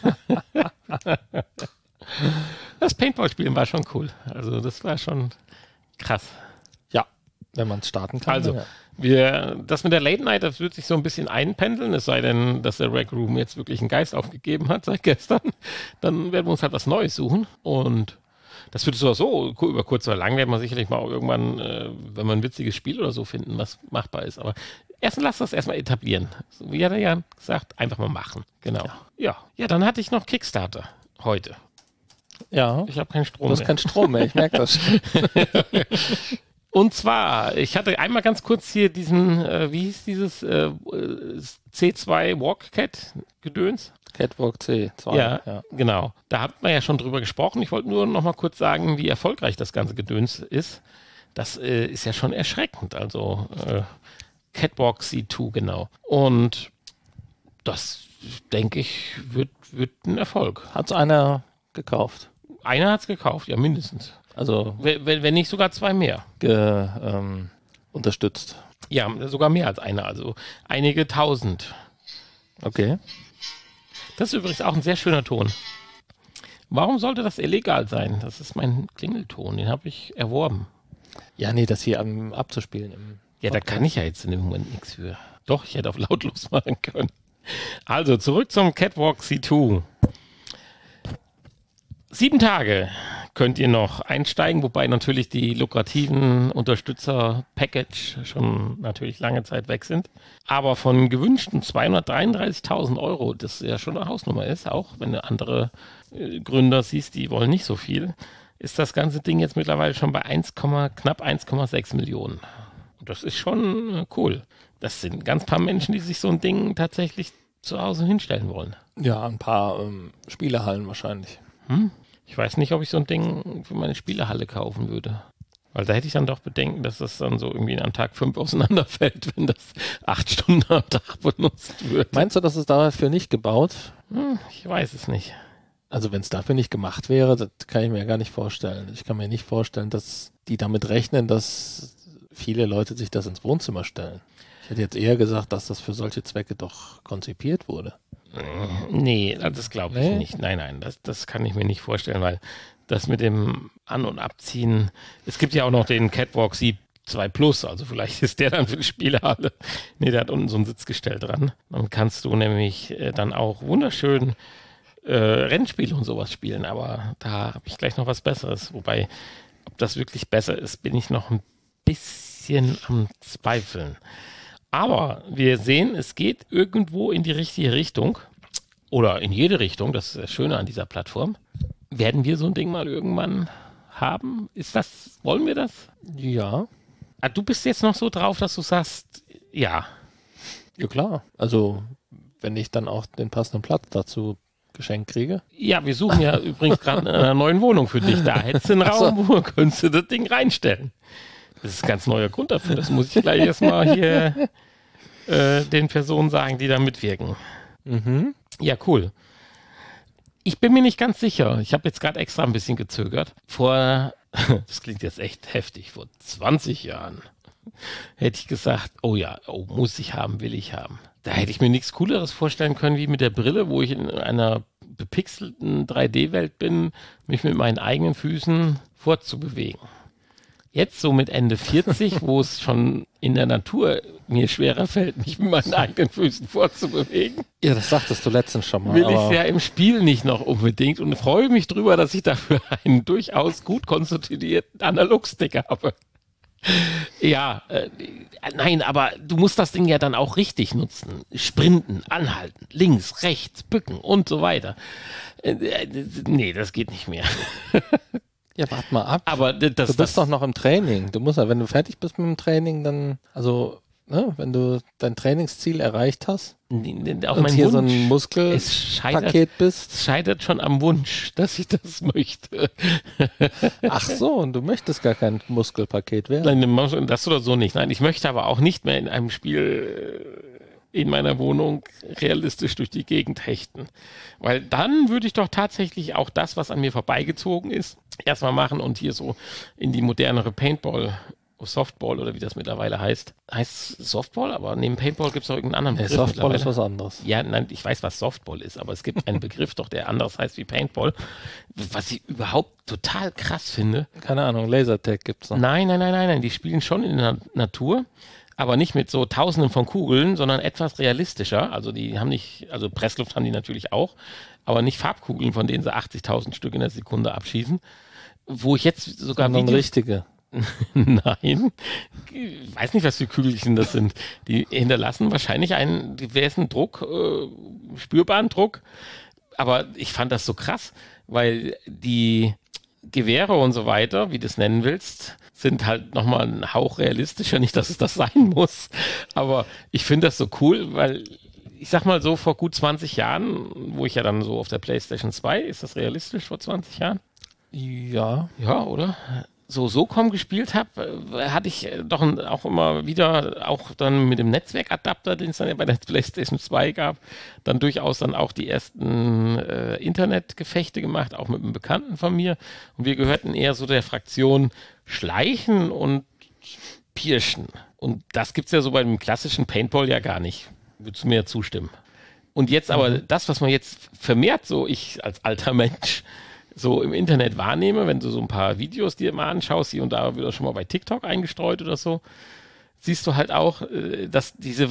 Das Paintball-Spielen war schon cool. Also das war schon krass. Ja, wenn man es starten kann. Also, ja. das mit der Late Night, das wird sich so ein bisschen einpendeln, es sei denn, dass der Rec Room jetzt wirklich einen Geist aufgegeben hat seit gestern. Dann werden wir uns halt was Neues suchen. Und das wird so über kurz oder lang, werden wir sicherlich mal irgendwann, wenn wir ein witziges Spiel oder so finden, was machbar ist. Aber lass das erstmal etablieren. So wie hat er ja gesagt, einfach mal machen. Genau. Ja, dann hatte ich noch Kickstarter heute. Ja. Ich habe keinen Strom mehr. Du hast keinen Strom mehr, ich merke das schon. Und zwar, ich hatte einmal ganz kurz hier diesen, wie hieß dieses C2 Walk-Cat Gedöns? Catwalk C2. Ja, genau. Da hat man ja schon drüber gesprochen. Ich wollte nur noch mal kurz sagen, wie erfolgreich das ganze Gedöns ist. Das ist ja schon erschreckend. Also Catwalk C2, genau. Und das, denke ich, wird ein Erfolg. Hat es einer gekauft? Einer hat es gekauft, ja, mindestens. Also wenn nicht sogar 2 mehr. Unterstützt. Ja, sogar mehr als einer, also einige tausend. Okay. Das ist übrigens auch ein sehr schöner Ton. Warum sollte das illegal sein? Das ist mein Klingelton, den habe ich erworben. Ja, nee, das hier abzuspielen. Ja, da kann ich ja jetzt im Moment nichts für. Doch, ich hätte auf lautlos machen können. Also, zurück zum Catwalk C2. 7 Tage könnt ihr noch einsteigen, wobei natürlich die lukrativen Unterstützer-Package schon natürlich lange Zeit weg sind. Aber von gewünschten 233.000 Euro, das ja schon eine Hausnummer ist, auch wenn du andere Gründer siehst, die wollen nicht so viel, ist das ganze Ding jetzt mittlerweile schon bei knapp 1,6 Millionen. Und das ist schon cool. Das sind ganz paar Menschen, die sich so ein Ding tatsächlich zu Hause hinstellen wollen. Ja, ein paar Spielehallen wahrscheinlich. Ich weiß nicht, ob ich so ein Ding für meine Spielehalle kaufen würde. Weil da hätte ich dann doch Bedenken, dass das dann so irgendwie an Tag 5 auseinanderfällt, wenn das 8 Stunden am Tag benutzt wird. Meinst du, das ist dafür nicht gebaut? Ich weiß es nicht. Also wenn es dafür nicht gemacht wäre, das kann ich mir gar nicht vorstellen. Ich kann mir nicht vorstellen, dass die damit rechnen, dass viele Leute sich das ins Wohnzimmer stellen. Ich hätte jetzt eher gesagt, dass das für solche Zwecke doch konzipiert wurde. Nee, das glaube ich nicht. Nein, das kann ich mir nicht vorstellen, weil das mit dem An- und Abziehen, es gibt ja auch noch den Catwalk C2 Plus, also vielleicht ist der dann für die Spielehalle. Nee, der hat unten so ein Sitzgestell dran. Dann kannst du nämlich dann auch wunderschön Rennspiele und sowas spielen, aber da habe ich gleich noch was Besseres. Wobei, ob das wirklich besser ist, bin ich noch ein bisschen am Zweifeln. Aber wir sehen, es geht irgendwo in die richtige Richtung oder in jede Richtung. Das ist das Schöne an dieser Plattform. Werden wir so ein Ding mal irgendwann haben? Wollen wir das? Ja. Du bist jetzt noch so drauf, dass du sagst, ja. Ja klar. Also wenn ich dann auch den passenden Platz dazu geschenkt kriege. Ja, wir suchen ja übrigens gerade in einer neuen Wohnung für dich. Da hättest du einen Raum, wo könntest du das Ding reinstellen. Das ist ein ganz neuer Grund dafür. Das muss ich gleich erstmal hier den Personen sagen, die da mitwirken. Mhm. Ja, cool. Ich bin mir nicht ganz sicher. Ich habe jetzt gerade extra ein bisschen gezögert. Das klingt jetzt echt heftig, vor 20 Jahren hätte ich gesagt, muss ich haben, will ich haben. Da hätte ich mir nichts Cooleres vorstellen können, wie mit der Brille, wo ich in einer bepixelten 3D-Welt bin, mich mit meinen eigenen Füßen fortzubewegen. Jetzt so mit Ende 40, wo es schon in der Natur mir schwerer fällt, mich mit meinen eigenen Füßen fortzubewegen. Ja, das sagtest du letztens schon mal. Will ich es ja im Spiel nicht noch unbedingt und freue mich drüber, dass ich dafür einen durchaus gut konstituierten Analogstick habe. Ja, nein, aber du musst das Ding ja dann auch richtig nutzen. Sprinten, anhalten, links, rechts, bücken und so weiter. Nee, das geht nicht mehr. Ja, warte mal ab. Aber du bist doch noch im Training. Du musst ja, wenn du fertig bist mit dem Training, dann, wenn du dein Trainingsziel erreicht hast, Auf Und meinen hier Wunsch. so ein Muskelpaket bist. Es scheitert schon am Wunsch, dass ich das möchte. Ach so, und du möchtest gar kein Muskelpaket werden. Nein, das oder so nicht. Nein, ich möchte aber auch nicht mehr in einem Spiel in meiner Wohnung realistisch durch die Gegend hechten. Weil dann würde ich doch tatsächlich auch das, was an mir vorbeigezogen ist, erstmal machen und hier so in die modernere Paintball, Softball oder wie das mittlerweile heißt. Heißt Softball? Aber neben Paintball gibt es doch irgendeinen anderen Begriff. Softball ist was anderes. Ja, nein, ich weiß, was Softball ist, aber es gibt einen Begriff doch, der anders heißt wie Paintball. Was ich überhaupt total krass finde. Keine Ahnung, Lasertag gibt's noch. Nein, die spielen schon in der Natur, aber nicht mit so Tausenden von Kugeln, sondern etwas realistischer. Also die haben nicht, also Pressluft haben die natürlich auch, aber nicht Farbkugeln, von denen sie 80.000 Stück in der Sekunde abschießen. Wo ich jetzt sogar Sondern richtige. Nein, ich weiß nicht, was für Kügelchen das sind. Die hinterlassen wahrscheinlich einen diversen Druck, spürbaren Druck. Aber ich fand das so krass, weil die Gewehre und so weiter, wie du es nennen willst, sind halt nochmal ein Hauch realistischer. Nicht, dass es das sein muss, aber ich finde das so cool, weil ich sag mal so, vor gut 20 Jahren, wo ich ja dann so auf der PlayStation 2, ist das realistisch vor 20 Jahren? Ja. Ja, oder? So SOCOM gespielt habe, hatte ich doch auch immer wieder, auch dann mit dem Netzwerkadapter, den es dann ja bei der PlayStation 2 gab, dann durchaus dann auch die ersten Internetgefechte gemacht, auch mit einem Bekannten von mir. Und wir gehörten eher so der Fraktion Schleichen und Pirschen. Und das gibt es ja so bei dem klassischen Paintball ja gar nicht. Würdest du mir ja zustimmen? Und jetzt aber das, was man jetzt vermehrt, so ich als alter Mensch, so im Internet wahrnehme, wenn du so ein paar Videos dir mal anschaust, hier und da wird das schon mal bei TikTok eingestreut oder so, siehst du halt auch, dass diese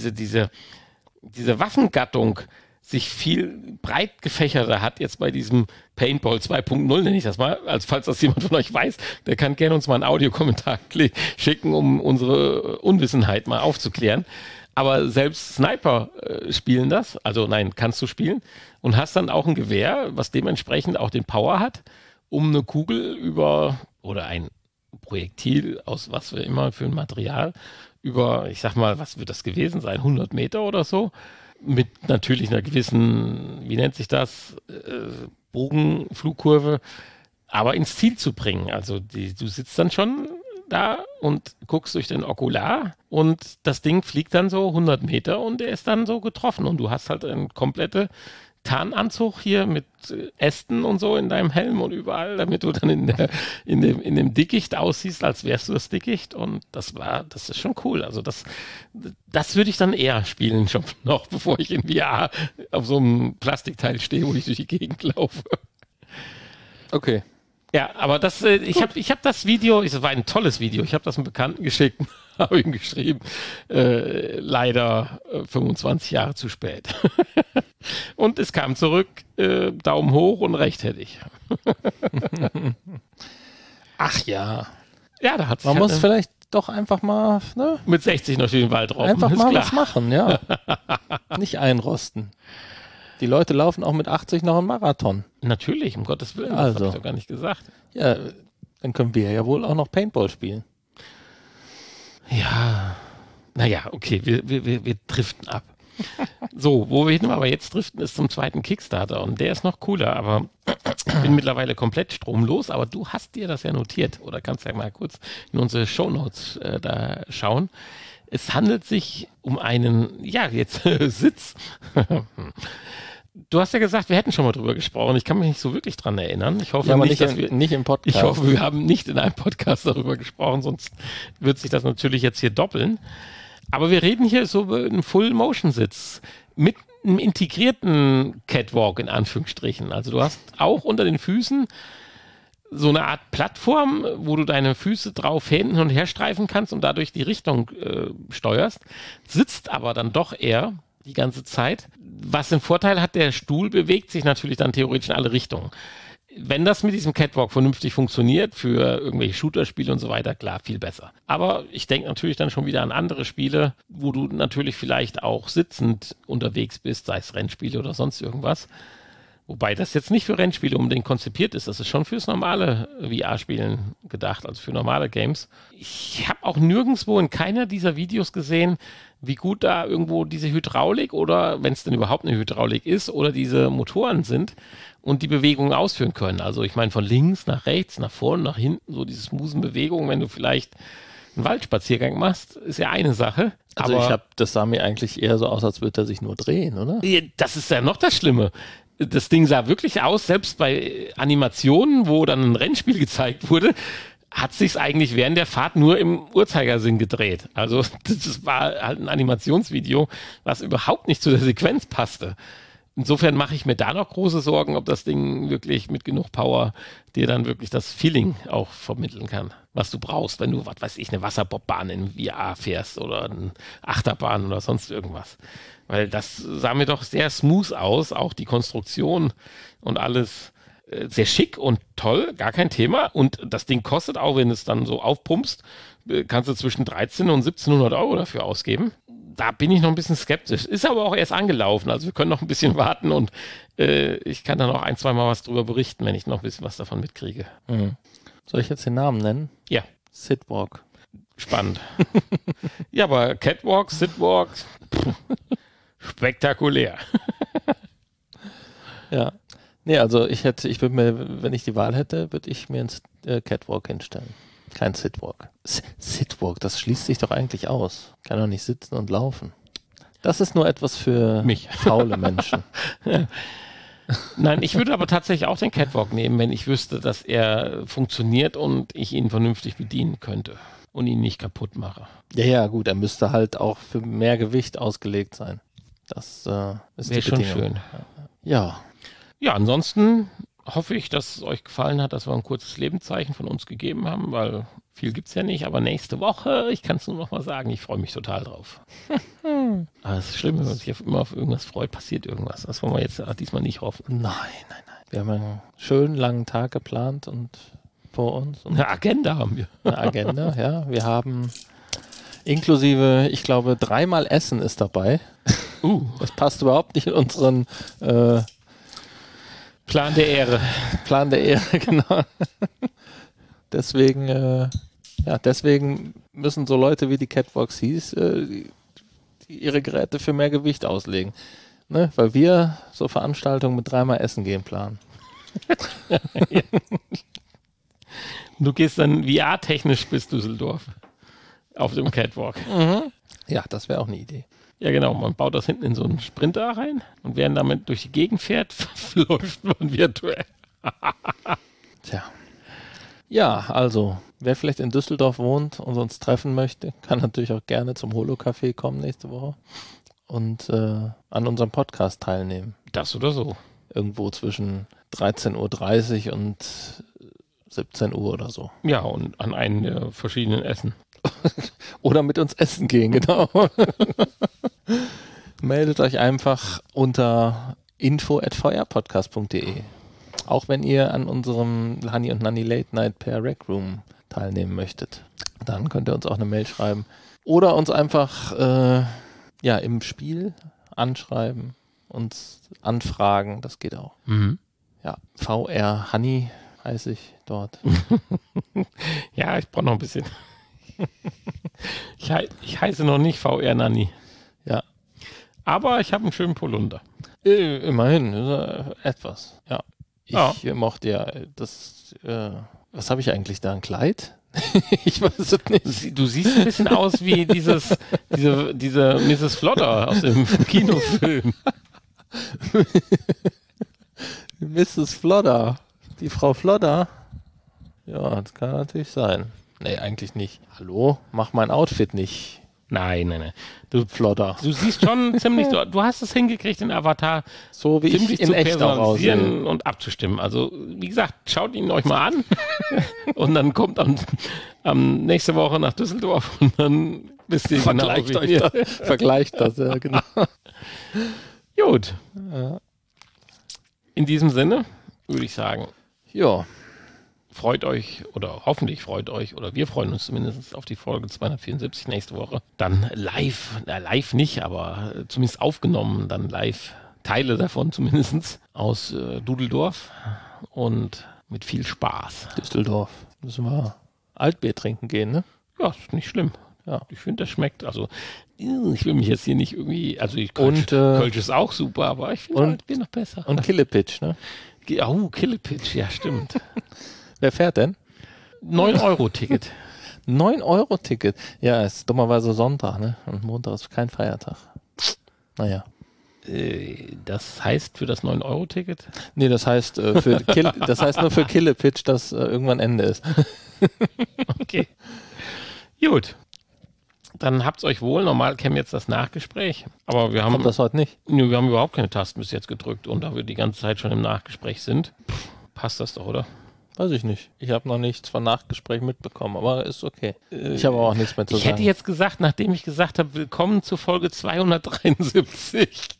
Waffengattung sich viel breit gefächerter hat jetzt bei diesem Paintball 2.0, nenne ich das mal, als falls das jemand von euch weiß, der kann gerne uns mal einen Audiokommentar schicken, um unsere Unwissenheit mal aufzuklären. Aber selbst Sniper spielen das, also nein, kannst du spielen und hast dann auch ein Gewehr, was dementsprechend auch den Power hat, um eine Kugel oder ein Projektil aus was wir immer für ein Material über, ich sag mal, was wird das gewesen sein, 100 Meter oder so, mit natürlich einer gewissen, wie nennt sich das, Bogenflugkurve, aber ins Ziel zu bringen. Also du sitzt dann schon da und guckst durch den Okular und das Ding fliegt dann so 100 Meter und der ist dann so getroffen und du hast halt einen komplette Tarnanzug hier mit Ästen und so in deinem Helm und überall, damit du dann in dem Dickicht aussiehst, als wärst du das Dickicht und das ist schon cool. Also das würde ich dann eher spielen, schon noch, bevor ich in VR auf so einem Plastikteil stehe, wo ich durch die Gegend laufe. Okay. Ja, aber ich hab das Video, es war ein tolles Video, ich habe das einem Bekannten geschickt, habe ihm geschrieben, leider 25 Jahre zu spät. Und es kam zurück, Daumen hoch und recht hätte ich. Ach ja. Ja, da hat Man muss vielleicht doch einfach mal, ne? Mit 60 noch den Wald rauben. Einfach mal was machen, ja. Nicht einrosten. Die Leute laufen auch mit 80 noch einen Marathon. Natürlich, um Gottes Willen, das Also. habe ich doch gar nicht gesagt. Ja, dann können wir ja wohl auch noch Paintball spielen. Ja, naja, okay, wir driften ab. So, wo wir hin aber jetzt driften, ist zum zweiten Kickstarter und der ist noch cooler, aber ich bin mittlerweile komplett stromlos, aber du hast dir das ja notiert oder kannst ja mal kurz in unsere Shownotes da schauen. Es handelt sich um einen, ja, jetzt Sitz. Du hast ja gesagt, wir hätten schon mal drüber gesprochen. Ich kann mich nicht so wirklich dran erinnern. Ich hoffe Ja, aber nicht, dass wir nicht im Podcast. Ich hoffe, wir haben nicht in einem Podcast darüber gesprochen, sonst wird sich das natürlich jetzt hier doppeln. Aber wir reden hier so über einen Full-Motion-Sitz mit einem integrierten Catwalk in Anführungsstrichen. Also du hast auch unter den Füßen so eine Art Plattform, wo du deine Füße drauf hin und her streifen kannst und dadurch die Richtung steuerst, sitzt aber dann doch eher die ganze Zeit. Was den Vorteil hat, der Stuhl bewegt sich natürlich dann theoretisch in alle Richtungen. Wenn das mit diesem Catwalk vernünftig funktioniert, für irgendwelche Shooter-Spiele und so weiter, klar, viel besser. Aber ich denke natürlich dann schon wieder an andere Spiele, wo du natürlich vielleicht auch sitzend unterwegs bist, sei es Rennspiele oder sonst irgendwas, Wobei das jetzt nicht für Rennspiele unbedingt konzipiert ist. Das ist schon fürs normale VR-Spielen gedacht, also für normale Games. Ich habe auch nirgendwo in keiner dieser Videos gesehen, wie gut da irgendwo diese Hydraulik oder, wenn es denn überhaupt eine Hydraulik ist, oder diese Motoren sind und die Bewegungen ausführen können. Also ich meine von links nach rechts, nach vorne, nach hinten, so diese smoothen Bewegungen, wenn du vielleicht einen Waldspaziergang machst, ist ja eine Sache. Also aber das sah mir eigentlich eher so aus, als würde er sich nur drehen, oder? das ist ja noch das Schlimme. Das Ding sah wirklich aus, selbst bei Animationen, wo dann ein Rennspiel gezeigt wurde, hat sich's eigentlich während der Fahrt nur im Uhrzeigersinn gedreht. Also das war halt ein Animationsvideo, was überhaupt nicht zu der Sequenz passte. Insofern mache ich mir da noch große Sorgen, ob das Ding wirklich mit genug Power dir dann wirklich das Feeling auch vermitteln kann, was du brauchst, wenn du, was weiß ich, eine Wasserbobbahn in VR fährst oder eine Achterbahn oder sonst irgendwas. Weil das sah mir doch sehr smooth aus, auch die Konstruktion und alles sehr schick und toll, gar kein Thema. Und das Ding kostet auch, wenn du es dann so aufpumpst, kannst du zwischen 13 und 1700 Euro dafür ausgeben. Da bin ich noch ein bisschen skeptisch. Ist aber auch erst angelaufen, also wir können noch ein bisschen warten und ich kann dann auch 1-2 Mal was drüber berichten, wenn ich noch ein bisschen was davon mitkriege. Mhm. Soll ich jetzt den Namen nennen? Ja. Sidwalk. Spannend. Ja, aber Catwalk, Sidwalk, spektakulär. Ja. Nee, also ich würde mir, wenn ich die Wahl hätte, würde ich mir einen Catwalk hinstellen. Kein Sidwalk. Sidwalk, das schließt sich doch eigentlich aus. Kann doch nicht sitzen und laufen. Das ist nur etwas für mich. Faule Menschen. Nein, ich würde aber tatsächlich auch den Catwalk nehmen, wenn ich wüsste, dass er funktioniert und ich ihn vernünftig bedienen könnte und ihn nicht kaputt mache. Ja, gut, er müsste halt auch für mehr Gewicht ausgelegt sein. Das ist wäre die schon Bedingung. schön. Ja. Ja, ansonsten hoffe ich, dass es euch gefallen hat, dass wir ein kurzes Lebenszeichen von uns gegeben haben, weil viel gibt es ja nicht. Aber nächste Woche, ich kann es nur noch mal sagen, ich freue mich total drauf. Aber es ist schlimm, wenn man sich immer auf irgendwas freut, passiert irgendwas. Das wollen wir jetzt diesmal nicht hoffen. Nein. Wir haben einen schönen langen Tag geplant und vor uns. Und Eine Agenda haben wir. eine Agenda, ja. Wir haben inklusive, ich glaube, 3-mal Essen ist dabei. Das passt überhaupt nicht in unseren Plan der Ehre. Plan der Ehre, genau. Deswegen müssen so Leute wie die Catwalks ihre Geräte für mehr Gewicht auslegen. Ne? Weil wir so Veranstaltungen mit 3-mal Essen gehen planen. Ja. Du gehst dann VR-technisch bis Düsseldorf auf dem Catwalk. Mhm. Ja, das wäre auch eine Idee. Ja, genau. Man baut das hinten in so einen Sprinter rein und während damit durch die Gegend fährt, läuft man virtuell. Tja. Ja, also, wer vielleicht in Düsseldorf wohnt und uns treffen möchte, kann natürlich auch gerne zum Holo-Café kommen nächste Woche und an unserem Podcast teilnehmen. Das oder so. Irgendwo zwischen 13.30 Uhr und 17 Uhr oder so. Ja, und an einen der verschiedenen Essen. Oder mit uns essen gehen, genau. Meldet euch einfach unter info@vrpodcast.de. Auch wenn ihr an unserem Hani und Nanni Late Night per Rec Room teilnehmen möchtet. Dann könnt ihr uns auch eine Mail schreiben. Oder uns einfach im Spiel anschreiben, uns anfragen, das geht auch. Mhm. Ja, VR Hani heiße ich dort. Ja, ich brauche noch ein bisschen. Ich heiße noch nicht VR Nanni. Ja. Aber ich habe einen schönen Polunder. Immerhin, etwas. Ja. Ich Ja. mochte ja das, was habe ich eigentlich da, ein Kleid? Ich weiß es nicht. Du siehst ein bisschen aus wie diese Mrs. Flodder aus dem Kinofilm. Mrs. Flodder. Die Frau Flodder? Ja, das kann natürlich sein. Nee, eigentlich nicht. Hallo? Mach mein Outfit nicht. Nein. Du Flodder. siehst schon ziemlich, du hast es hingekriegt, den Avatar So wie ziemlich ich in zu echt auch aussehe. personalisieren und abzustimmen. Also, wie gesagt, schaut ihn euch mal an und dann kommt am nächste Woche nach Düsseldorf und dann wisst ihr Vergleicht genau, euch das. Vergleicht das, ja, genau. Gut. Ja. In diesem Sinne würde ich sagen, Ja. freut euch oder hoffentlich freut euch oder wir freuen uns zumindest auf die Folge 274 nächste Woche. Dann live nicht, aber zumindest aufgenommen, dann live Teile davon zumindest, aus Dudelsdorf und mit viel Spaß. Düsseldorf. Müssen wir Altbier trinken gehen, ne? Ja, ist nicht schlimm. Ja. Ich finde, das schmeckt. Also, ich will mich jetzt hier nicht irgendwie. Also, Kölsch ist auch super, aber ich finde Altbier noch besser. Und Killepitch, ne? Oh, Killepitch, ja, stimmt. Wer fährt denn? 9-Euro-Ticket. 9-Euro-Ticket. Ja, ist dummerweise Sonntag, ne? Und Montag ist kein Feiertag. Naja. Das heißt für das 9-Euro-Ticket? Nee, das heißt, das heißt nur für Killepitch, dass irgendwann Ende ist. Okay. Gut. Dann habt's euch wohl. Normal käme jetzt das Nachgespräch. Aber wir haben. Kommt das heute nicht? Nö, wir haben überhaupt keine Tasten bis jetzt gedrückt. Und da wir die ganze Zeit schon im Nachgespräch sind, passt das doch, oder? Weiß ich nicht. Ich habe noch nichts von Nachgespräch mitbekommen, aber ist okay. Ich habe auch nichts mehr zu sagen. Ich hätte jetzt gesagt, nachdem ich gesagt habe, willkommen zu Folge 273.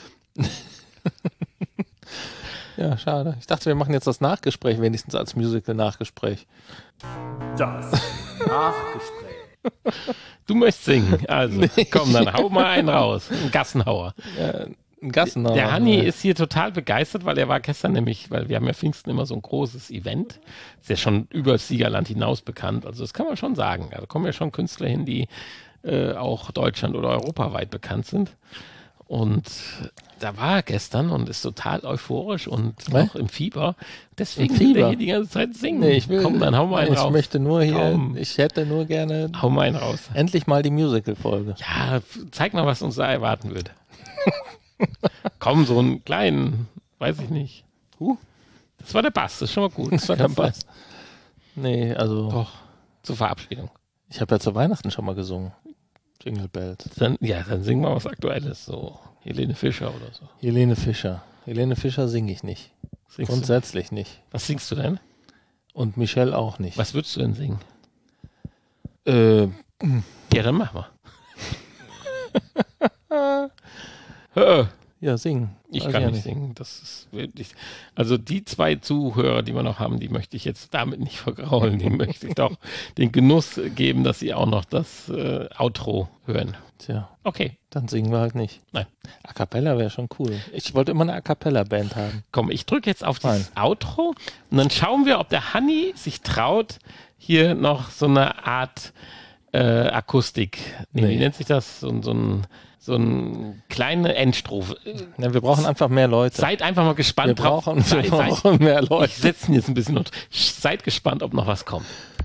Ja, schade. Ich dachte, wir machen jetzt das Nachgespräch wenigstens als Musical-Nachgespräch. Das Nachgespräch. Du möchtest singen, also komm, dann hau mal einen raus. Ein Gassenhauer. Ein Gassenhauer. Der Hanni ist hier total begeistert, weil er war gestern nämlich, weil wir haben ja Pfingsten immer so ein großes Event. Ist ja schon über das Siegerland hinaus bekannt. Also das kann man schon sagen. Da kommen ja schon Künstler hin, die auch Deutschland- oder europaweit bekannt sind. Und da war er gestern und ist total euphorisch und noch im Fieber. Deswegen will er hier die ganze Zeit singen. Nee, ich will, komm, dann hau mal einen raus. Ich möchte nur hier, Komm. ich hätte nur gerne Hau mal einen raus. endlich mal die Musical-Folge. Ja, zeig mal, was uns da erwarten wird. Komm, so einen kleinen, weiß ich nicht. Das war der Bass, das ist schon mal gut. Das war der Bass. Nee, also. Doch, zur Verabschiedung. Ich habe ja zu Weihnachten schon mal gesungen. Jingle Bells. Dann singen wir was Aktuelles, so Helene Fischer oder so. Helene Fischer. Helene Fischer singe ich nicht. Singst Grundsätzlich nicht. Was singst du denn? Und Michelle auch nicht. Was würdest du denn singen? Ja, dann mach mal. Ja, singen. Ich Weiß kann ja nicht singen. Das ist wirklich. Also die 2 Zuhörer, die wir noch haben, die möchte ich jetzt damit nicht vergraulen. Die möchte ich doch den Genuss geben, dass sie auch noch das Outro hören. Tja, Okay. dann singen wir halt nicht. Nein. A Cappella wäre schon cool. Ich wollte immer eine A Cappella-Band haben. Komm, ich drücke jetzt auf das Outro und dann schauen wir, ob der Hanni sich traut, hier noch so eine Art Akustik. Nee. Wie nennt sich das? So ein kleine Endstrophe. Ja, wir brauchen einfach mehr Leute. Seid einfach mal gespannt Wir brauchen mehr Leute. Ich setze ihn jetzt ein bisschen und seid gespannt, ob noch was kommt.